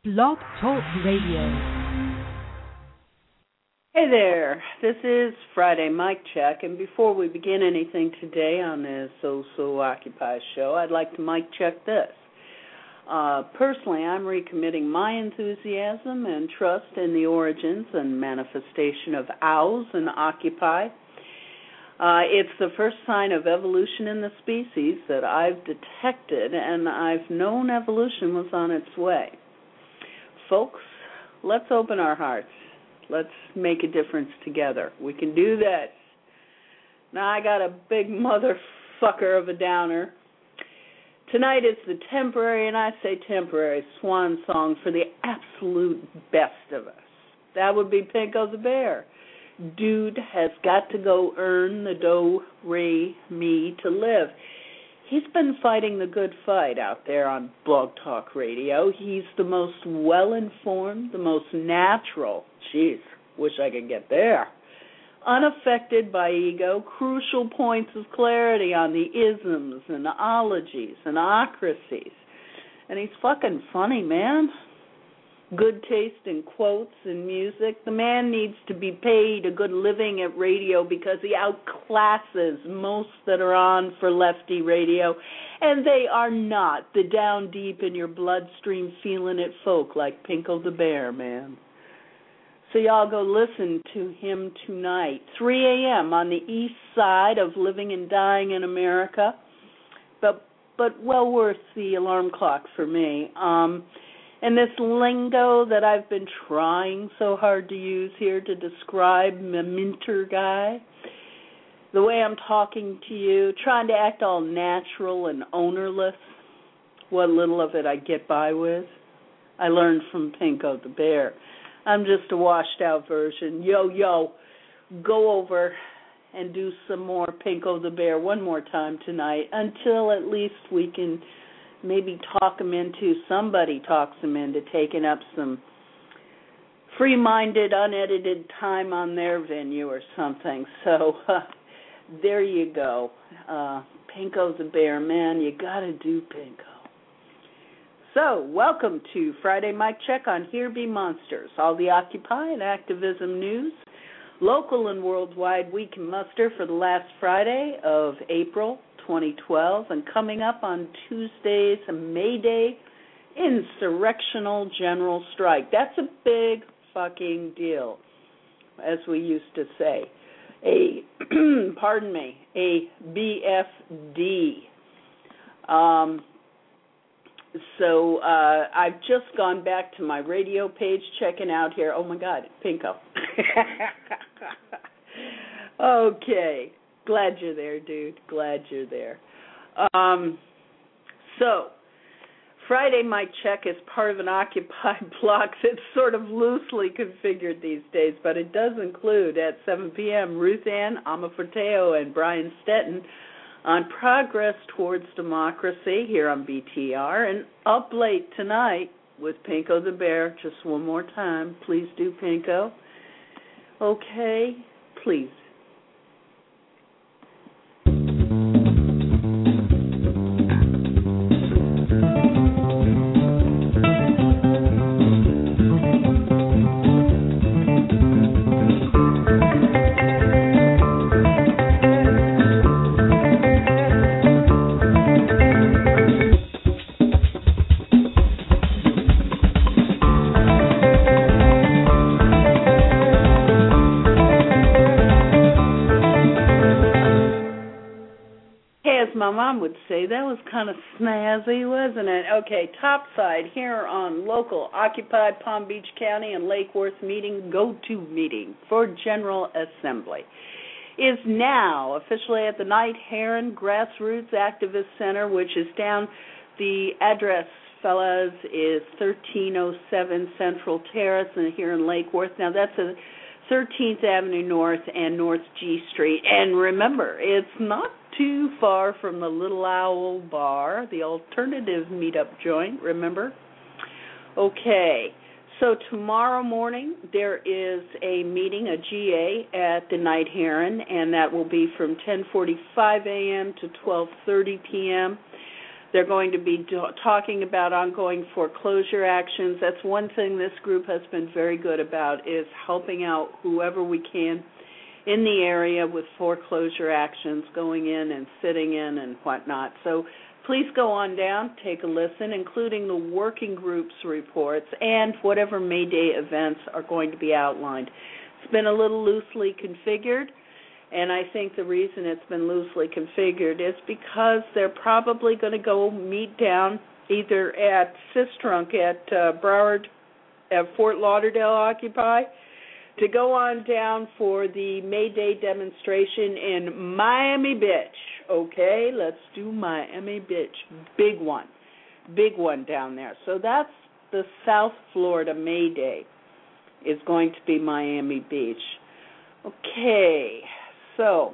Blog Talk Radio. Hey there, this is Friday Mic Check, and before we begin anything today on the So Occupy show, I'd like to mic check this. Personally, I'm recommitting my enthusiasm and trust in the origins and manifestation of owls and Occupy. It's the first sign of evolution in the species that I've detected, and I've known evolution was on its way. Folks, let's open our hearts. Let's make a difference together. We can do this. Now, I got a big motherfucker of a downer. Tonight is the temporary, and I say temporary, swan song for the absolute best of us. That would be Pinko the Bear. Dude has got to go earn the do-re-mi to live. He's been fighting the good fight out there on Blog Talk Radio. He's the most well-informed, the most natural, jeez, wish I could get there, unaffected by ego, crucial points of clarity on the isms and ologies and ocracies. And he's fucking funny, man. Good taste in quotes and music. The man needs to be paid a good living at radio because he outclasses most that are on for lefty radio, and they are not the down deep in your bloodstream feeling it folk like Pinko the Bear, man. So y'all go listen to him tonight, 3 a.m. on the east side of Living and Dying in America, but well worth the alarm clock for me. And this lingo that I've been trying so hard to use here to describe my minter guy, the way I'm talking to you, trying to act all natural and ownerless, what little of it I get by with, I learned from Pinko the Bear. I'm just a washed-out version. Yo, go over and do some more Pinko the Bear one more time tonight until at least we can maybe somebody talks him into taking up some free-minded, unedited time on their venue or something. So there you go. Pinko the Bear, man, you got to do Pinko. So welcome to Friday Mic Check on Here Be Monsters, all the Occupy and activism news, local and worldwide we can muster for the last Friday of April 2012, and coming up on Tuesday's May Day insurrectional general strike. That's a big fucking deal, as we used to say. A BFD. So I've just gone back to my radio page, checking out here. Oh my God, Pinko. Okay. Glad you're there, dude. Glad you're there. So, Friday Mic Check is part of an Occupy block that's sort of loosely configured these days, but it does include at 7 p.m. Ruth Ann Amaforteo and Brian Stetton on progress towards democracy here on BTR, and up late tonight with Pinko the Bear. Just one more time, please do Pinko. Okay, please. My mom would say that was kind of snazzy, wasn't it? Okay, topside here on local occupied Palm Beach County and Lake Worth go-to meeting for General Assembly is now officially at the Knight Heron Grassroots Activist Center, which is down, the address, fellas, is 1307 Central Terrace and here in Lake Worth. Now, that's a 13th Avenue North and North G Street. And remember, it's not too far from the Little Owl Bar, the alternative meetup joint, remember? Okay, so tomorrow morning there is a meeting, a GA, at the Knight Heron, and that will be from 10:45 a.m. to 12:30 p.m. They're going to be talking about ongoing foreclosure actions. That's one thing this group has been very good about, is helping out whoever we can in the area with foreclosure actions, going in and sitting in and whatnot. So please go on down, take a listen, including the working group's reports and whatever May Day events are going to be outlined. It's been a little loosely configured, and I think the reason it's been loosely configured is because they're probably going to go meet down either at Sistrunk at Broward, at Fort Lauderdale Occupy, to go on down for the May Day demonstration in Miami Beach. Okay, let's do Miami Beach. Big one down there. So that's the South Florida May Day, is going to be Miami Beach. Okay, so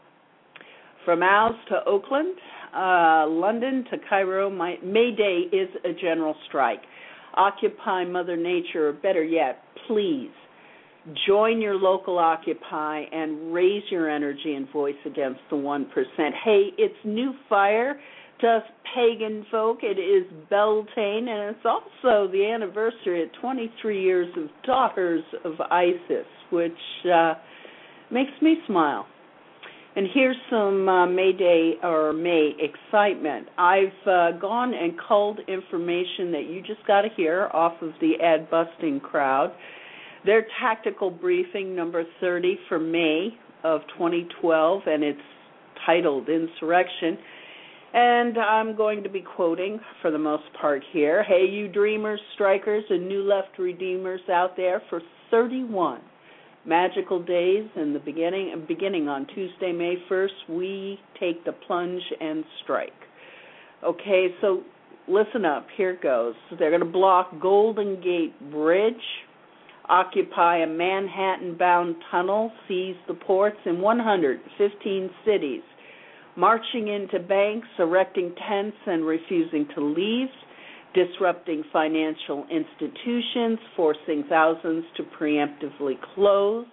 from Owls to Oakland, London to Cairo, May Day is a general strike. Occupy Mother Nature, or better yet, please join your local Occupy and raise your energy and voice against the 1%. Hey, it's New Fire to us pagan folk. It is Beltane, and it's also the anniversary of 23 years of Daughters of Isis, which makes me smile. And here's some May Day or May excitement. I've gone and culled information that you just got to hear off of the ad-busting crowd. Their tactical briefing number 30 for May of 2012, and it's titled Insurrection. And I'm going to be quoting for the most part here. Hey, you dreamers, strikers, and new left redeemers out there, for 31 magical days in the beginning on Tuesday, May 1st, we take the plunge and strike. Okay, so listen up. Here goes. They're going to block Golden Gate Bridge, occupy a Manhattan-bound tunnel, seize the ports in 115 cities, marching into banks, erecting tents and refusing to leave, disrupting financial institutions, forcing thousands to preemptively close.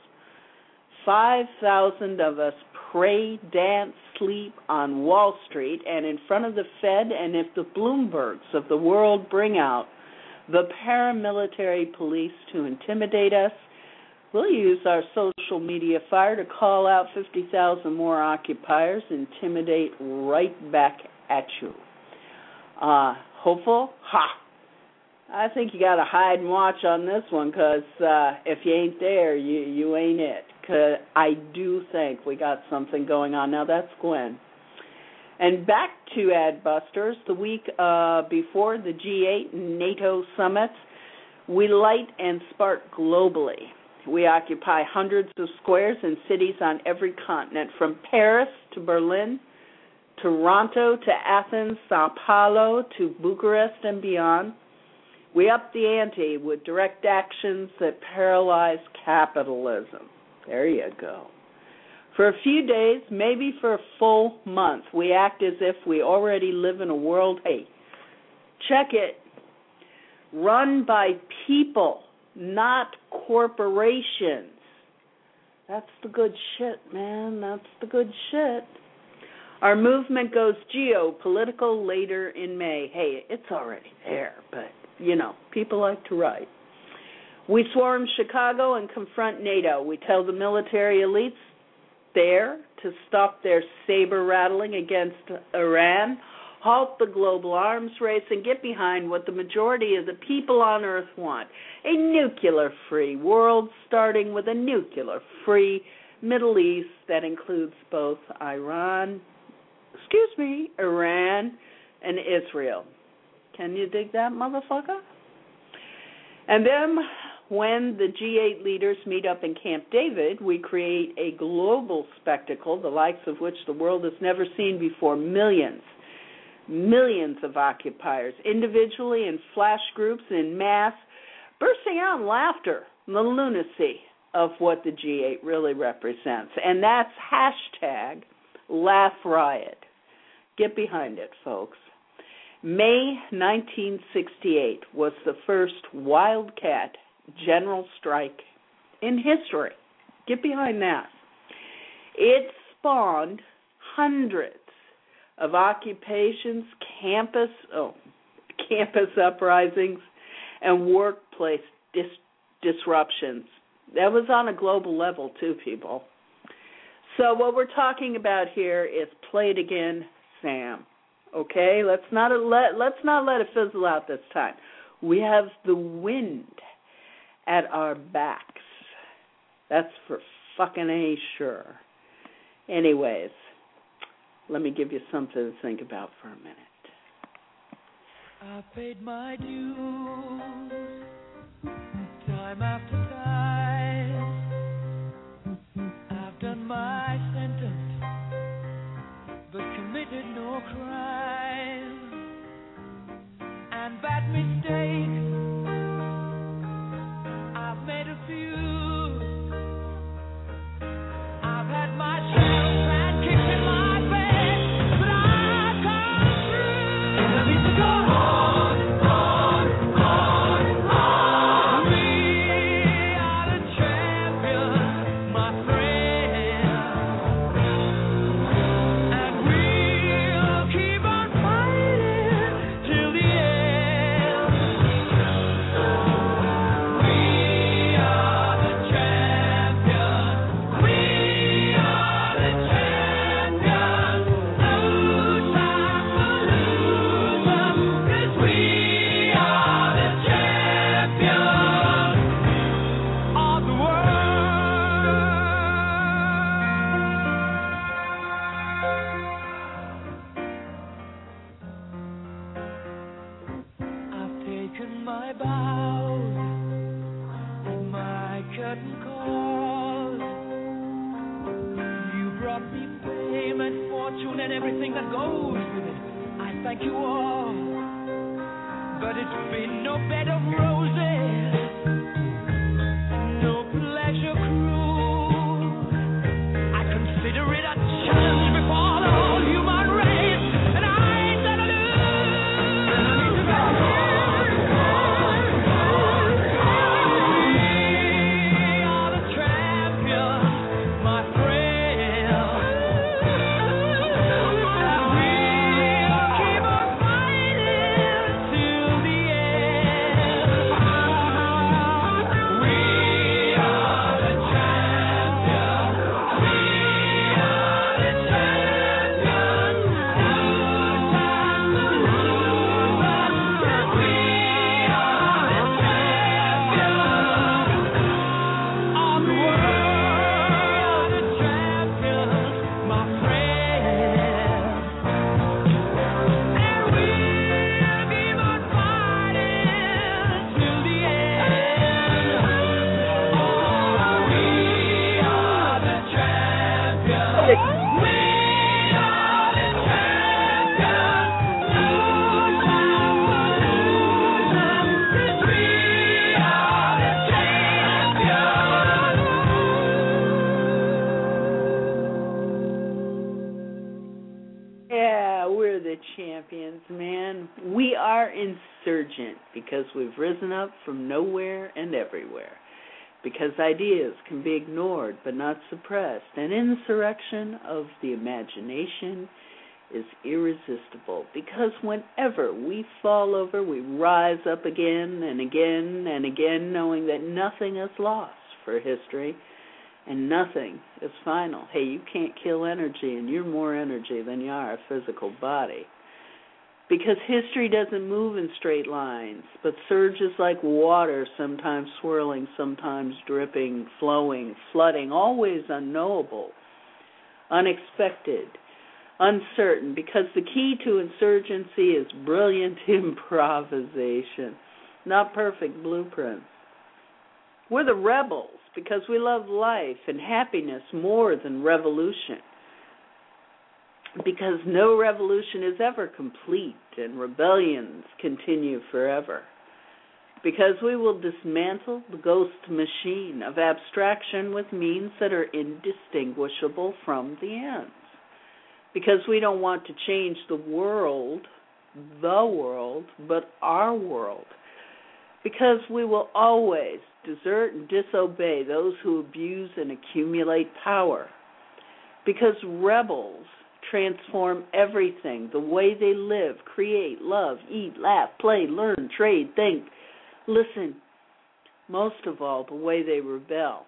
5,000 of us pray, dance, sleep on Wall Street and in front of the Fed, and if the Bloombergs of the world bring out the paramilitary police to intimidate us, we'll use our social media fire to call out 50,000 more occupiers, intimidate right back at you. Hopeful? Ha! I think you got to hide and watch on this one, because if you ain't there, you ain't it. 'Cause I do think we got something going on. Now, that's Gwen. And back to Adbusters, the week before the G8 and NATO summits, we light and spark globally. We occupy hundreds of squares in cities on every continent, from Paris to Berlin, Toronto to Athens, Sao Paulo to Bucharest and beyond. We up the ante with direct actions that paralyze capitalism. There you go. For a few days, maybe for a full month, we act as if we already live in a world, hey, check it, run by people, not corporations. That's the good shit, man. That's the good shit. Our movement goes geopolitical later in May. Hey, it's already there, but, you know, people like to write. We swarm Chicago and confront NATO. We tell the military elites there to stop their saber rattling against Iran, halt the global arms race, and get behind what the majority of the people on Earth want: a nuclear-free world, starting with a nuclear-free Middle East that includes both Iran and Israel. Can you dig that, motherfucker? And then when the G8 leaders meet up in Camp David, we create a global spectacle, the likes of which the world has never seen before. Millions of occupiers, individually in flash groups, in mass, bursting out in laughter, the lunacy of what the G8 really represents. And that's hashtag Laugh Riot. Get behind it, folks. May 1968 was the first wildcat general strike in history. Get behind that. It spawned hundreds of occupations, campus uprisings, and workplace disruptions. That was on a global level too, people. So what we're talking about here is Play It Again, Sam. Okay, let's not let it fizzle out this time. We have the wind at our backs. That's for fucking A sure. Anyways, let me give you something to think about for a minute. I've paid my dues time after time. I've done my sentence, but committed no crime. And bad mistakes, I've made a few. I've had my share of bad kicks in my bed, but I've come through. And I need to go on. We are the champions, my friend, and we'll keep on fighting till the end. We are the champions. We are the champions. No time for losers, 'cause we are the champions of the world. I've taken my bows and my curtain calls. You brought me fame and fortune and everything that goes with it. I thank you all, but it's been no bed of roses, no pleasure cruise. I consider it a challenge before the whole human race, and I ain't gonna lose. We are the champions, my friend, and we'll keep on fighting till the end. We are the champions. We are the champions. No time for losers, 'cause we are the champions of the world. The champions, my friend, and we'll keep on fighting till the end. Oh, we are the champions. We are the champions. No time for losers, 'cause we are the champions. Yeah, we're the champions, man. We are insurgent because we've risen up from nowhere and everywhere. Because ideas can be ignored but not suppressed. An insurrection of the imagination is irresistible. Because whenever we fall over, we rise up again and again and again, knowing that nothing is lost for history and nothing is final. Hey, you can't kill energy, and you're more energy than you are a physical body. Because history doesn't move in straight lines, but surges like water, sometimes swirling, sometimes dripping, flowing, flooding, always unknowable, unexpected, uncertain, because the key to insurgency is brilliant improvisation, not perfect blueprints. We're the rebels because we love life and happiness more than revolution. Because no revolution is ever complete and rebellions continue forever. Because we will dismantle the ghost machine of abstraction with means that are indistinguishable from the ends. Because we don't want to change the world, but our world. Because we will always desert and disobey those who abuse and accumulate power. Because rebels transform everything, the way they live, create, love, eat, laugh, play, learn, trade, think, listen, most of all, the way they rebel.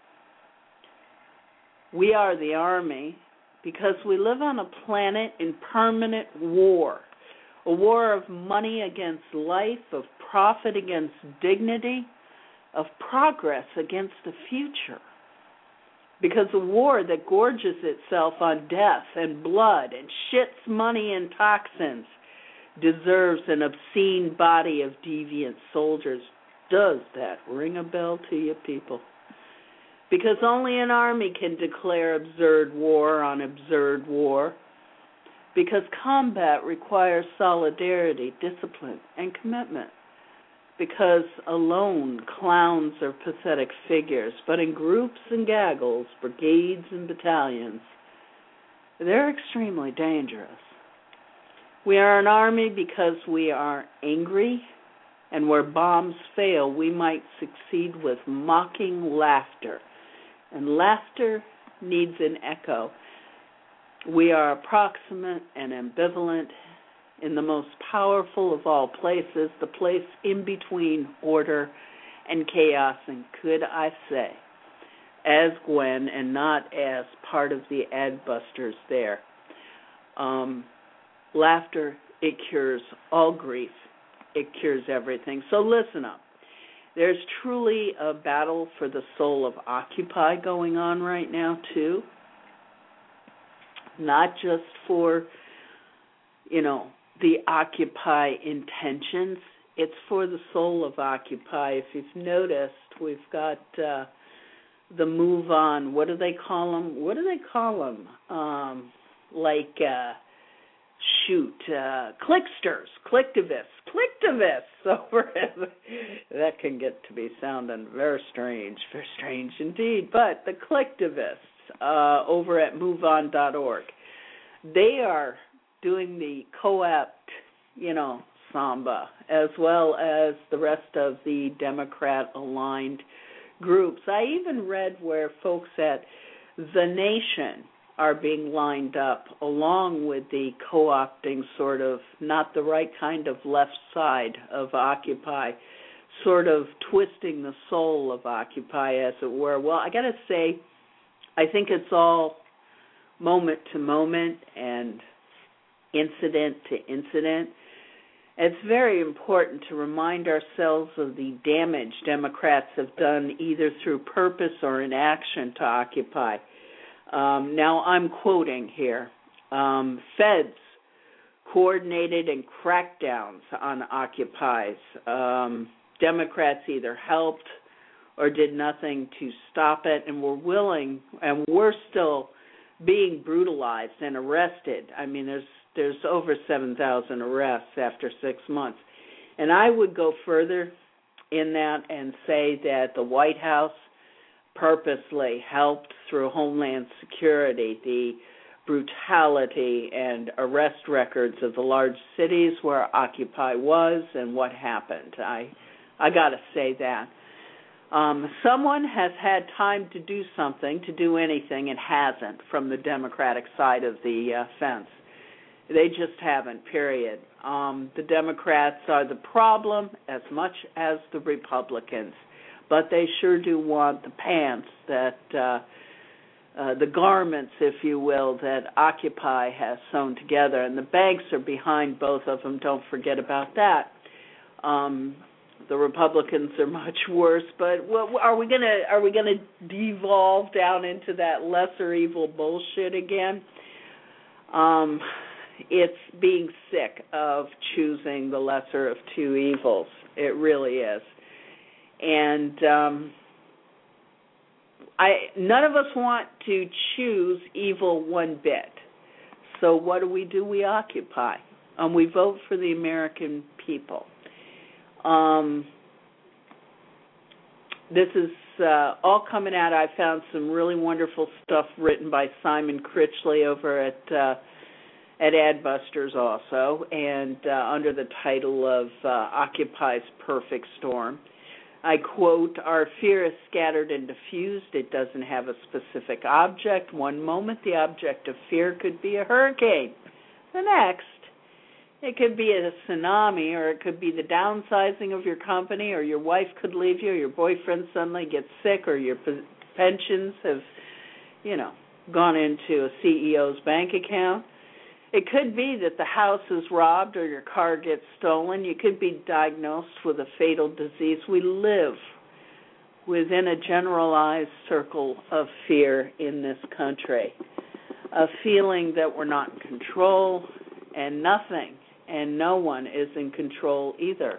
We are the army because we live on a planet in permanent war, a war of money against life, of profit against dignity, of progress against the future. Because a war that gorges itself on death and blood and shits money and toxins deserves an obscene body of deviant soldiers. Does that ring a bell to you, people? Because only an army can declare absurd war on absurd war. Because combat requires solidarity, discipline, and commitment. Because alone clowns are pathetic figures, but in groups and gaggles, brigades and battalions, they're extremely dangerous. We are an army because we are angry, and where bombs fail, we might succeed with mocking laughter. And laughter needs an echo. We are approximate and ambivalent in the most powerful of all places, the place in between order and chaos, and could I say, as Gwen and not as part of the Adbusters there. Laughter, it cures all grief. It cures everything. So listen up. There's truly a battle for the soul of Occupy going on right now, too. Not just for, the Occupy intentions. It's for the soul of Occupy. If you've noticed, we've got the Move On. What do they call them? Clicktivists over that can get to be sounding very strange indeed. But the Clicktivists over at MoveOn.org, they are doing the co-opt, samba, as well as the rest of the Democrat-aligned groups. I even read where folks at The Nation are being lined up along with the co-opting sort of not the right kind of left side of Occupy, sort of twisting the soul of Occupy, as it were. Well, I got to say, I think it's all moment to moment and incident to incident. It's very important to remind ourselves of the damage Democrats have done either through purpose or inaction to Occupy. Now I'm quoting here. Feds coordinated in crackdowns on Occupies. Democrats either helped or did nothing to stop it, and were willing, and we're still being brutalized and arrested. I mean, there's over 7,000 arrests after 6 months. And I would go further in that and say that the White House purposely helped through Homeland Security the brutality and arrest records of the large cities where Occupy was and what happened. I got to say that. Someone has had time to do something, to do anything, and hasn't from the Democratic side of the fence. They just haven't, period. The Democrats are the problem as much as the Republicans, but they sure do want the pants that, the garments, if you will, that Occupy has sewn together, and the banks are behind both of them. Don't forget about that. The Republicans are much worse, but are we gonna devolve down into that lesser evil bullshit again? It's being sick of choosing the lesser of two evils. It really is. And none of us want to choose evil one bit. So what do? We occupy. We vote for the American people. This is all coming out. I found some really wonderful stuff written by Simon Critchley over at Adbusters also, and under the title of Occupy's Perfect Storm. I quote, "Our fear is scattered and diffused. It doesn't have a specific object. One moment, the object of fear could be a hurricane. The next, it could be a tsunami, or it could be the downsizing of your company, or your wife could leave you, or your boyfriend suddenly gets sick, or your pensions have, gone into a CEO's bank account. It could be that the house is robbed or your car gets stolen. You could be diagnosed with a fatal disease. We live within a generalized circle of fear in this country, a feeling that we're not in control, and nothing and no one is in control either.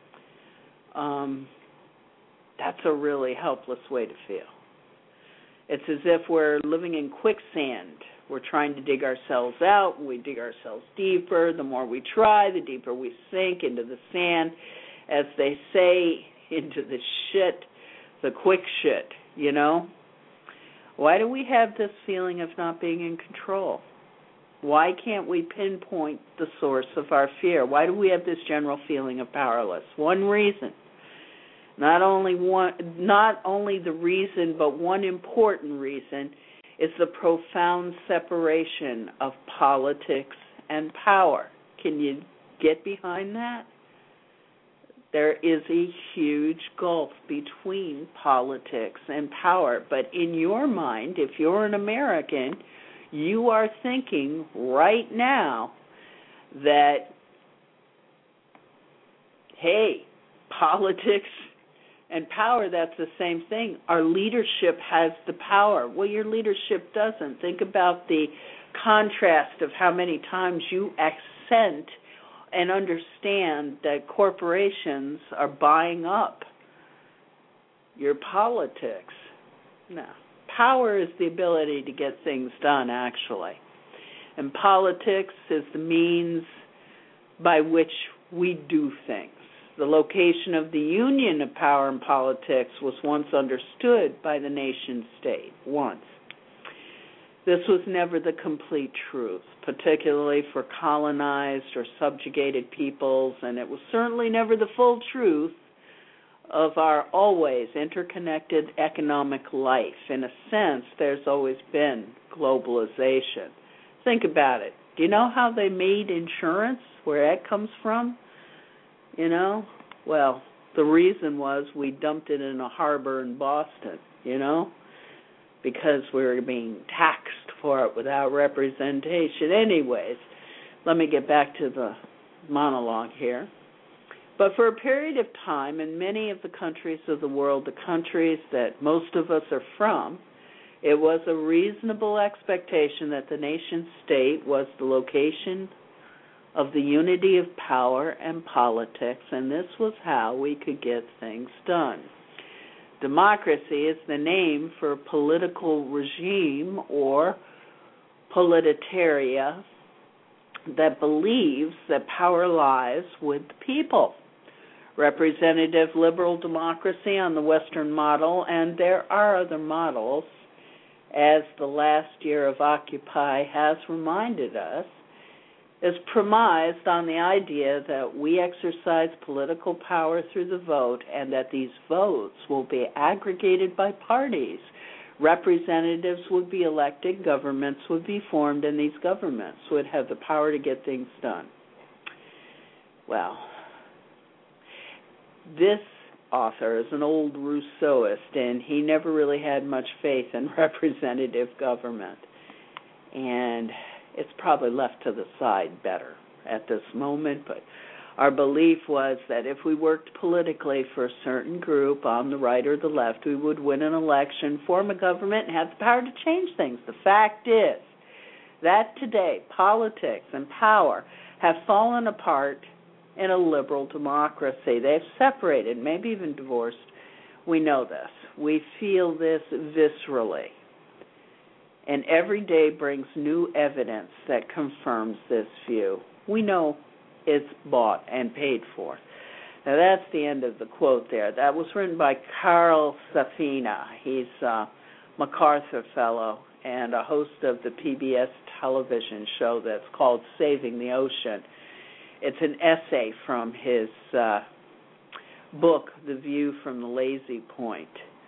That's a really helpless way to feel. It's as if we're living in quicksand. We're trying to dig ourselves out, and we dig ourselves deeper. The more we try, the deeper we sink into the sand, as they say, into the shit, the quick shit, Why do we have this feeling of not being in control? Why can't we pinpoint the source of our fear? Why do we have this general feeling of powerless? One reason. Not only the reason, but one important reason is the profound separation of politics and power. Can you get behind that? There is a huge gulf between politics and power. But in your mind, if you're an American, you are thinking right now that, hey, politics and power, that's the same thing. Our leadership has the power. Well, your leadership doesn't. Think about the contrast of how many times you accent and understand that corporations are buying up your politics. No. Power is the ability to get things done, actually. And politics is the means by which we do things. The location of the union of power and politics was once understood by the nation state, once. This was never the complete truth, particularly for colonized or subjugated peoples, and it was certainly never the full truth of our always interconnected economic life. In a sense, there's always been globalization. Think about it. Do you know how they made insurance, where that comes from? Well, the reason was we dumped it in a harbor in Boston, because we were being taxed for it without representation. Anyways, let me get back to the monologue here. But for a period of time, in many of the countries of the world, the countries that most of us are from, it was a reasonable expectation that the nation state was the location of the unity of power and politics, and this was how we could get things done. Democracy is the name for a political regime or politaria that believes that power lies with the people. Representative liberal democracy on the Western model, and there are other models, as the last year of Occupy has reminded us, is premised on the idea that we exercise political power through the vote and that these votes will be aggregated by parties. Representatives would be elected, governments would be formed, and these governments would have the power to get things done. Well, this author is an old Rousseauist, and he never really had much faith in representative government. And it's probably left to the side better at this moment, but our belief was that if we worked politically for a certain group on the right or the left, we would win an election, form a government, and have the power to change things. The fact is that today politics and power have fallen apart in a liberal democracy. They've separated, maybe even divorced. We know this. We feel this viscerally. And every day brings new evidence that confirms this view. We know it's bought and paid for. Now, that's the end of the quote there. That was written by Carl Safina. He's a MacArthur Fellow and a host of the PBS television show that's called Saving the Ocean. It's an essay from his book, The View from the Lazy Point.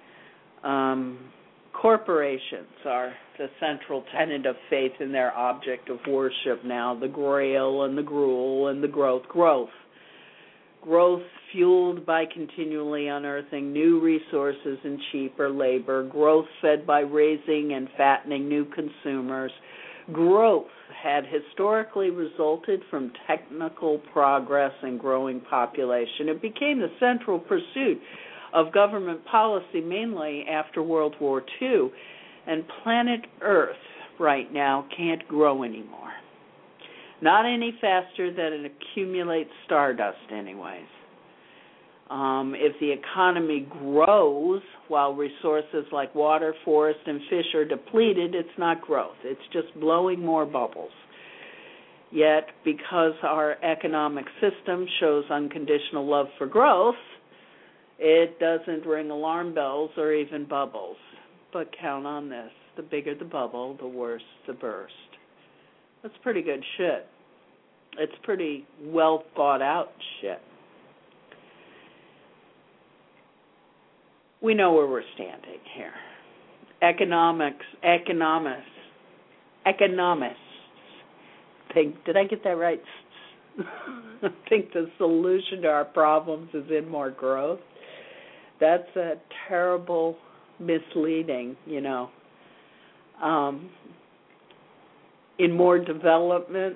Corporations are the central tenet of faith in their object of worship now, the grail and the gruel and the growth. Growth fueled by continually unearthing new resources and cheaper labor. Growth fed by raising and fattening new consumers. Growth had historically resulted from technical progress and growing population. It became the central pursuit of government policy mainly after World War II, and planet Earth right now can't grow anymore. Not any faster than it accumulates stardust anyways. If the economy grows while resources like water, forest, and fish are depleted, it's not growth. It's just blowing more bubbles. Yet, because our economic system shows unconditional love for growth, it doesn't ring alarm bells or even bubbles. But count on this. The bigger the bubble, the worse the burst. That's pretty good shit. It's pretty well thought out shit. We know where we're standing here. Economists think, did I get that right? Think the solution to our problems is in more growth. That's a terrible misleading, in more development.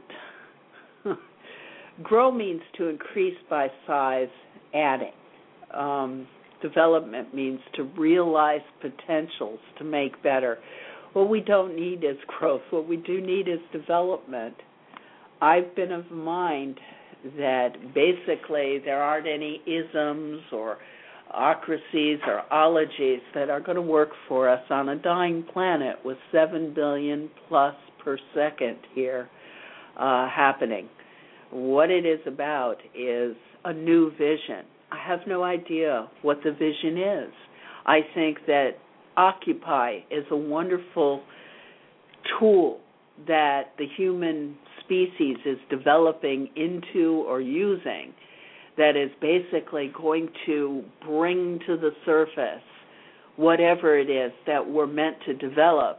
Grow means to increase by size, adding. Development means to realize potentials, to make better. What we don't need is growth. What we do need is development. I've been of mind that basically there aren't any isms or ocracies or ologies that are going to work for us on a dying planet with 7 billion plus per second here happening. What it is about is a new vision. I have no idea what the vision is. I think that Occupy is a wonderful tool that the human species is developing into or using that is basically going to bring to the surface whatever it is that we're meant to develop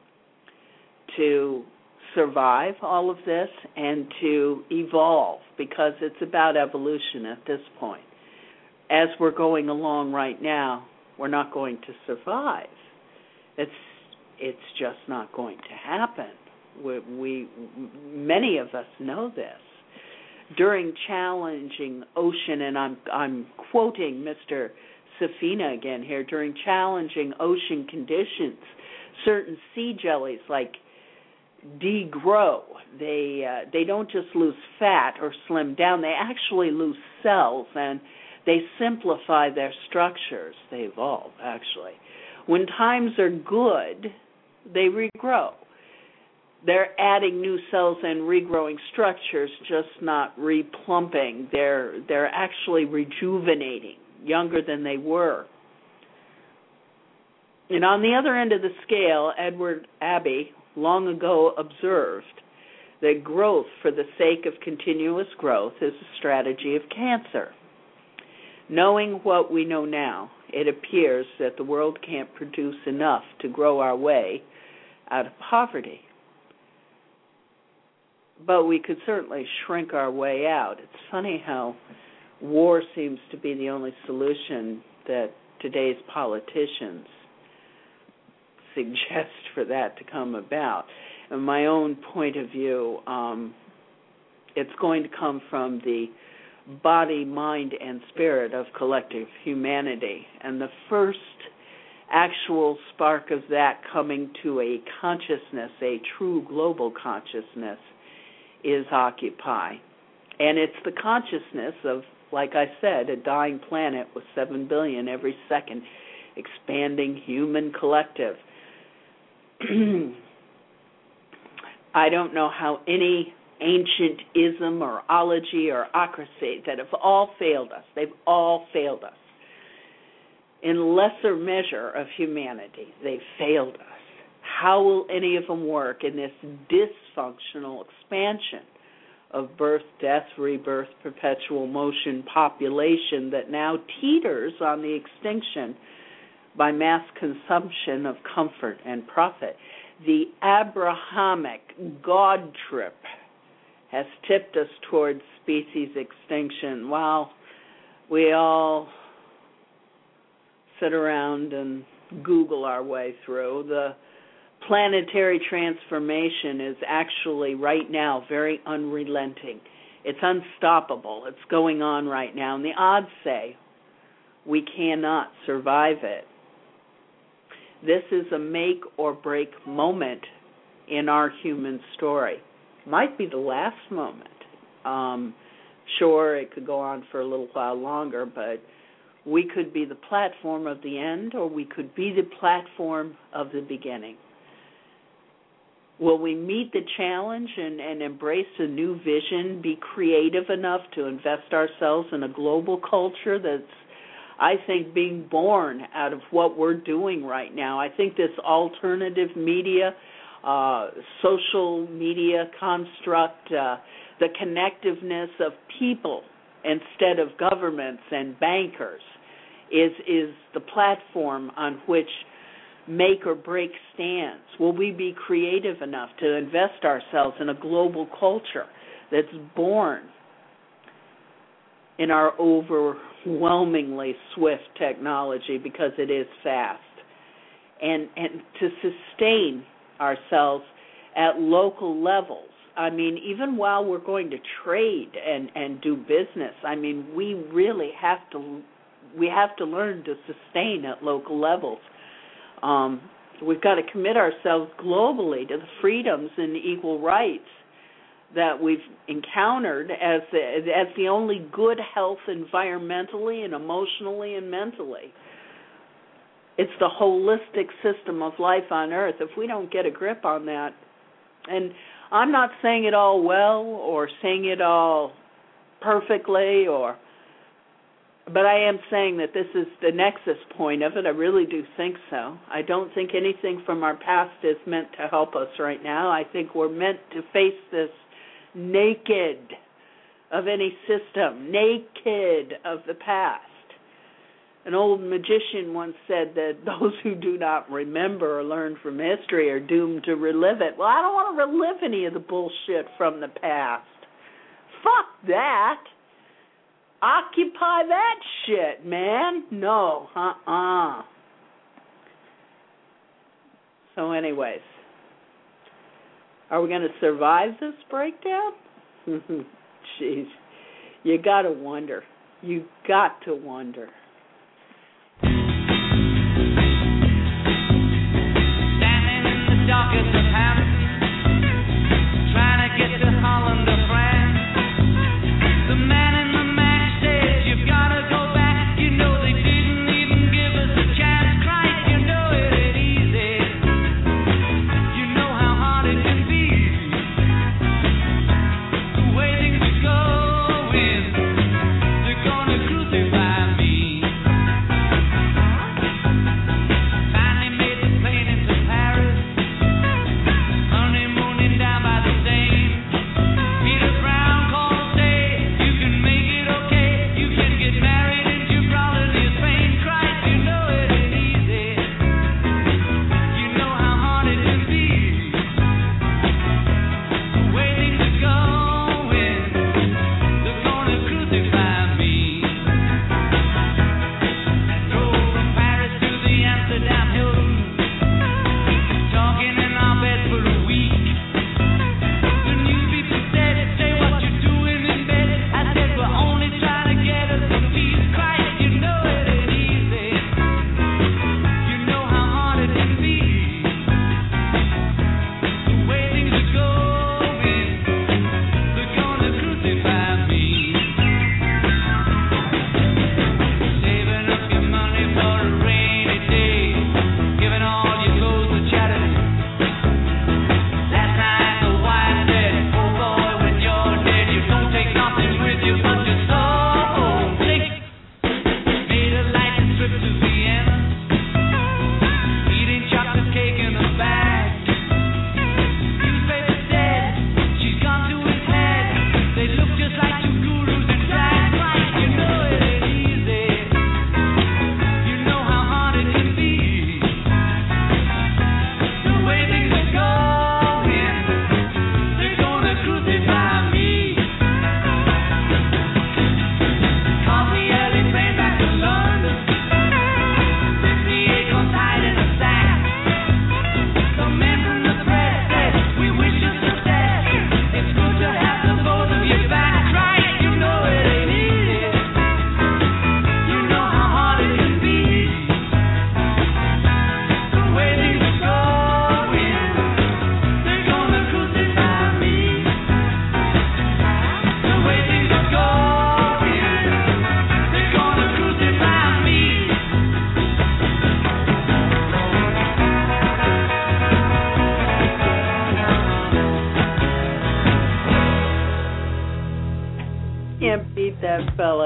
to survive all of this and to evolve, because it's about evolution at this point. As we're going along right now, we're not going to survive. It's just not going to happen. Many of us know this. During challenging ocean, and I'm quoting Mr. Safina again here, during challenging ocean conditions, certain sea jellies like degrow. They don't just lose fat or slim down, they actually lose cells, and they simplify their structures. They evolve, actually. When times are good, they regrow. They're adding new cells and regrowing structures, just not replumping. They're actually rejuvenating, younger than they were. And on the other end of the scale, Edward Abbey long ago observed that growth for the sake of continuous growth is a strategy of cancer. Knowing what we know now, it appears that the world can't produce enough to grow our way out of poverty. But we could certainly shrink our way out. It's funny how war seems to be the only solution that today's politicians suggest for that to come about. In my own point of view, it's going to come from the body, mind, and spirit of collective humanity. And the first actual spark of that coming to a consciousness, a true global consciousness, is Occupy. And it's the consciousness of, like I said, a dying planet with 7 billion every second, expanding human collective. I don't know how any ancient ism or ology or ocracy that have all failed us. They've all failed us. In lesser measure of humanity, they've failed us. How will any of them work in this dysfunctional expansion of birth, death, rebirth, perpetual motion population that now teeters on the extinction by mass consumption of comfort and profit. The Abrahamic God trip has tipped us towards species extinction while we all sit around and Google our way through. The planetary transformation is actually right now very unrelenting. It's unstoppable. It's going on right now, and the odds say we cannot survive it. This is a make or break moment in our human story. Might be the last moment. Sure, it could go on for a little while longer, but we could be the platform of the end, or we could be the platform of the beginning. Will we meet the challenge and embrace a new vision, be creative enough to invest ourselves in a global culture that's, I think, being born out of what we're doing right now? I think this alternative media, social media construct, the connectiveness of people instead of governments and bankers is the platform on which make or break stands. Will we be creative enough to invest ourselves in a global culture that's born in our overwhelmingly swift technology, because it is fast, and to sustain ourselves at local levels? I mean, even while we're going to trade and do business, I mean, we really have to learn to sustain at local levels. We've got to commit ourselves globally to the freedoms and equal rights that we've encountered as the only good health environmentally and emotionally and mentally. It's the holistic system of life on Earth. If we don't get a grip on that, and I'm not saying it all well or saying it all perfectly, but I am saying that this is the nexus point of it. I really do think so. I don't think anything from our past is meant to help us right now. I think we're meant to face this naked of any system, naked of the past. An old magician once said that those who do not remember or learn from history are doomed to relive it. Well, I don't want to relive any of the bullshit from the past. Fuck that. Occupy that shit, man. No, So anyways, are we going to survive this breakdown? Jeez, you got to wonder. You got to wonder. Standing in the darkest of Hampton, trying to get to Holland or France. The man in the match says you've got to go back. You know they didn't even give us a chance. Christ, you know it ain't easy. You know how hard it can be. The way things are going, they're gonna crucify me.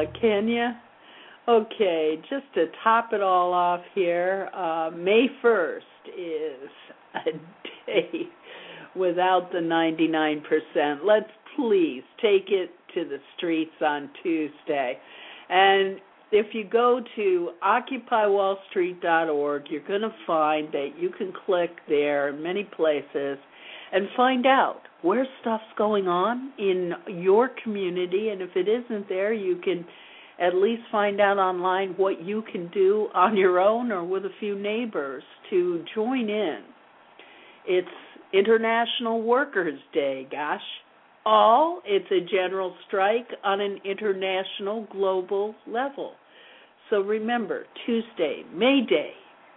can you? Okay, just to top it all off here, May 1st is a day without the 99%. Let's please take it to the streets on Tuesday. And if you go to OccupyWallStreet.org, you're going to find that you can click there in many places and find out where stuff's going on in your community. And if it isn't there, you can at least find out online what you can do on your own or with a few neighbors to join in. It's International Workers' Day, gosh. It's a general strike on an international, global level. So remember, Tuesday, May Day,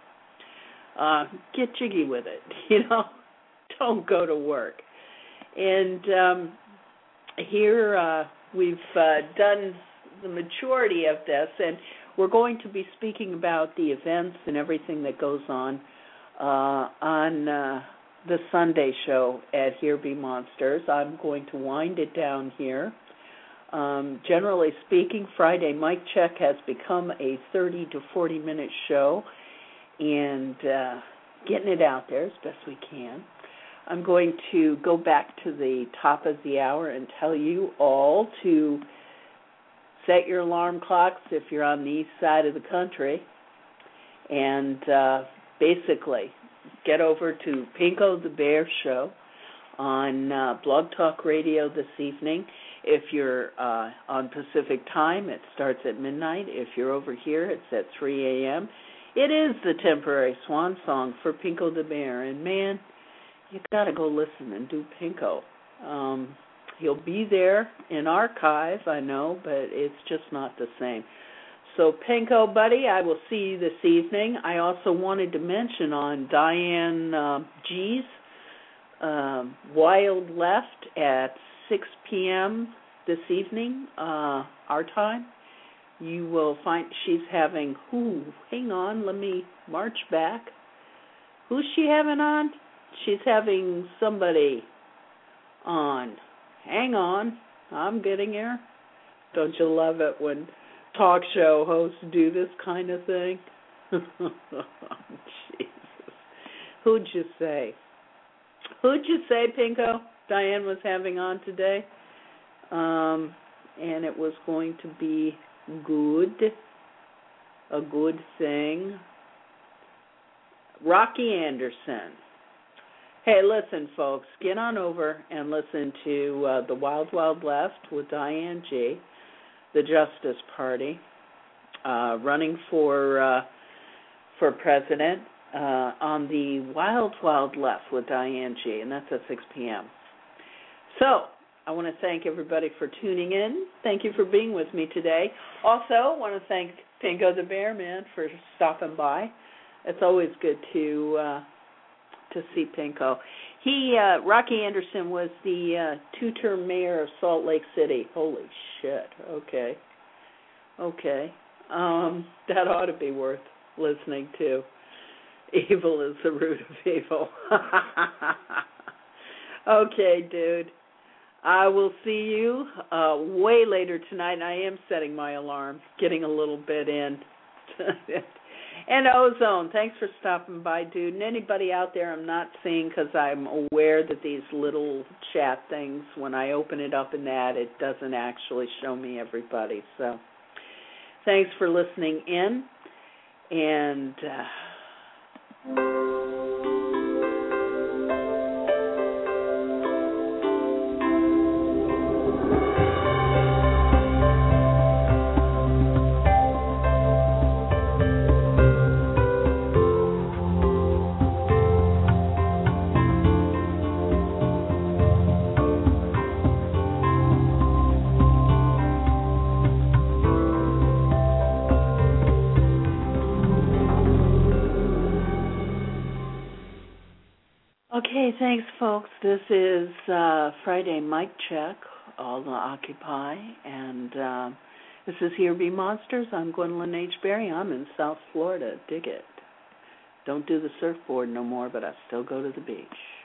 get jiggy with it, Don't go to work. And here we've done the majority of this, and we're going to be speaking about the events and everything that goes on the Sunday show at Here Be Monsters. I'm going to wind it down here. Generally speaking, Friday Mic Check has become a 30 to 40-minute show, and getting it out there as best we can. I'm going to go back to the top of the hour and tell you all to set your alarm clocks if you're on the east side of the country, and basically get over to Pinko the Bear Show on Blog Talk Radio this evening. If you're on Pacific time, it starts at midnight. If you're over here, it's at 3 a.m. It is the temporary swan song for Pinko the Bear, and man, you got to go listen and do Pinko. He'll be there in archive, I know, but it's just not the same. So, Pinko, buddy, I will see you this evening. I also wanted to mention on Diane G's Wild Left at 6 p.m. this evening, our time. You will find she's having, hang on, let me march back. Who's she having on? She's having somebody on. Hang on, I'm getting here. Don't you love it when talk show hosts do this kind of thing? Jesus. Who'd you say? Pinko, Diane was having on today? And it was going to be a good thing. Rocky Anderson. Hey, listen, folks, get on over and listen to The Wild Wild Left with Diane G., the Justice Party, running for president on The Wild Wild Left with Diane G., and that's at 6 p.m. So, I want to thank everybody for tuning in. Thank you for being with me today. Also, I want to thank Pinko the Bear Man for stopping by. It's always good to see Pinko. Rocky Anderson was the two-term mayor of Salt Lake City. Holy shit. Okay. That ought to be worth listening to. Evil is the root of evil. Okay, dude. I will see you way later tonight. I am setting my alarm, getting a little bit in. And Ozone, thanks for stopping by, dude. And anybody out there I'm not seeing, because I'm aware that these little chat things, when I open it up in that, it doesn't actually show me everybody. So thanks for listening in. And okay, thanks, folks. This is Friday Mic Check, all the Occupy, and this is Here Be Monsters. I'm Gwendolyn H. Berry. I'm in South Florida. Dig it. Don't do the surfboard no more, but I still go to the beach.